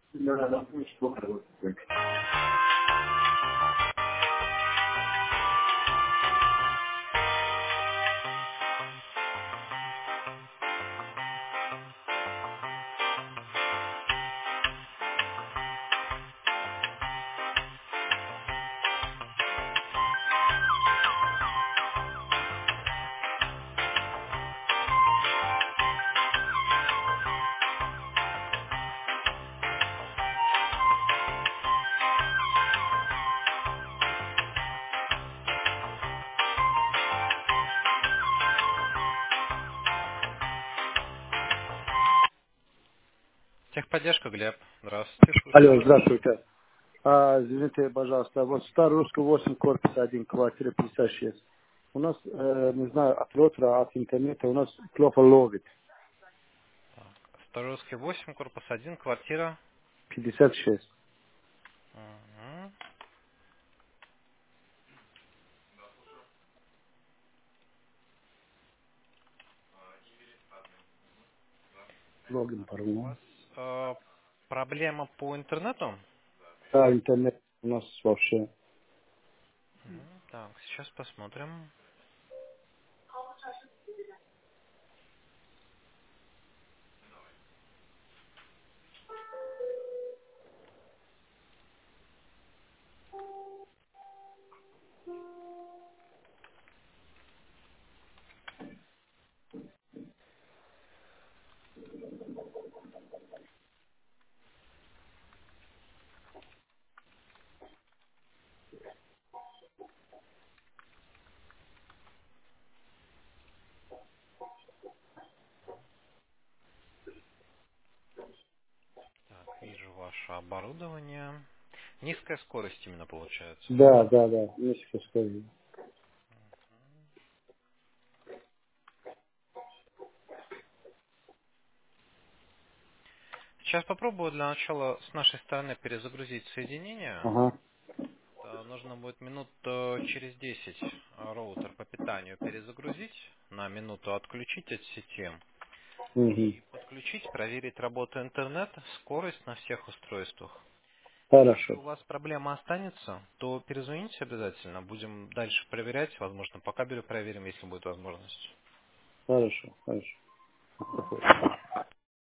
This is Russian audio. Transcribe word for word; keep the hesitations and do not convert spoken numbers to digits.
Да, да, да, очень плохо работает. Техподдержка, Глеб. Здравствуйте, слушаю Алло, вас. здравствуйте. А, извините, пожалуйста, вот Старорусская восемь, корпус один, квартира пятьдесят шесть. У нас, э, не знаю, от роутера, от интернета у нас плохо ловит. Старорусский восемь, корпус один, квартира. пятьдесят шесть. Мгм. Логин У порвал. вас э, проблема по интернету? Да, интернет у нас вообще. Мгм. Так, сейчас посмотрим. Так, вижу ваше оборудование. Низкая скорость именно получается, да? Да, да, да, несколько скажу. Сейчас попробую для начала с нашей стороны перезагрузить соединение. Ага. Э, Нужно будет минут э, через десять э, роутер по питанию перезагрузить, на минуту отключить от сети Угу. и подключить, проверить работу интернета, скорость на всех устройствах. Если Хорошо, у вас проблема останется, то перезвоните обязательно. Будем дальше проверять. Возможно, по кабелю проверим, если будет возможность. хорошо, хорошо.